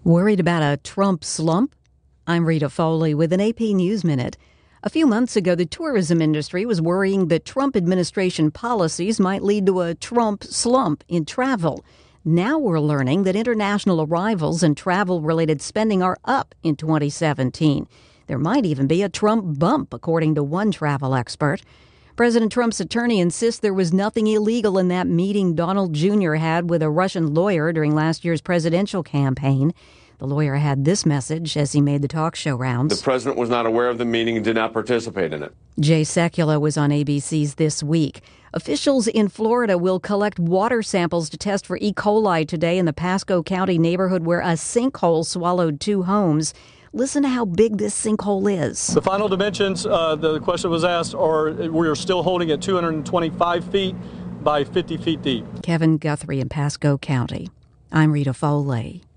Worried about a Trump slump? I'm Rita Foley with an AP News Minute. A few months ago, the tourism industry was worrying that Trump administration policies might lead to a Trump slump in travel. Now we're learning that international arrivals and travel-related spending are up in 2017. There might even be a Trump bump, according to one travel expert. President Trump's attorney insists there was nothing illegal in that meeting Donald Jr. had with a Russian lawyer during last year's presidential campaign. The lawyer had this message as he made the talk show rounds. The president was not aware of the meeting and did not participate in it. Jay Sekulow was on ABC's This Week. Officials in Florida will collect water samples to test for E. coli today in the Pasco County neighborhood where a sinkhole swallowed 2 homes. Listen to how big this sinkhole is. The final dimensions, the question was asked, we are still holding at 225 feet by 50 feet deep. Kevin Guthrie in Pasco County. I'm Rita Foley.